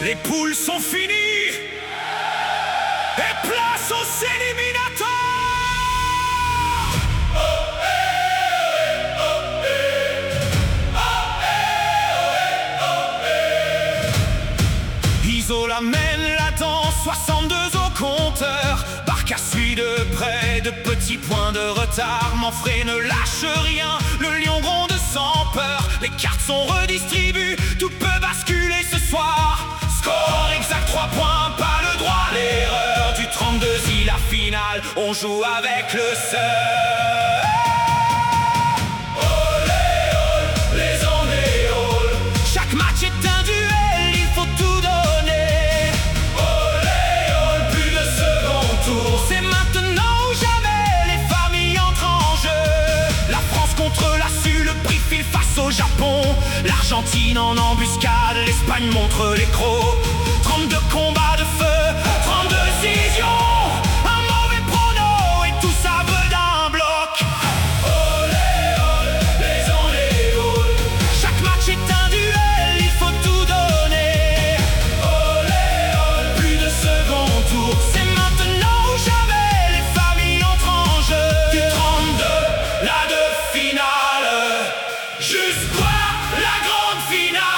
Les poules sont finies et place aux éliminatoires. Isola mène la danse, 62 au compteur. Barca suit de près, de petits points de retard. Manfred ne lâche rien, le lion gronde sans peur. Les cartes sont redistribuées, tout peut basculer ce soir. Score exact, 3 points, pas le droit à l'erreur. Du 32 si la finale, on joue avec le seul. Chaque match est un duel, il faut tout donner. Olé, olé, plus de second tour. C'est maintenant ou jamais, les familles entrent en jeu. La France contre la Su, le prix file face au Japon. L'Argentine en embuscade, l'Espagne montre les crocs. 32 combats de feu, 32 décisions. Un mauvais prono et tout ça veut d'un bloc. Olé, olé, les enléoles. Chaque match est un duel, il faut tout donner. Olé, olé, plus de second tour. C'est maintenant ou jamais, les familles entrent en jeu. Du 32, la de finale, jusqu'à la grande finale.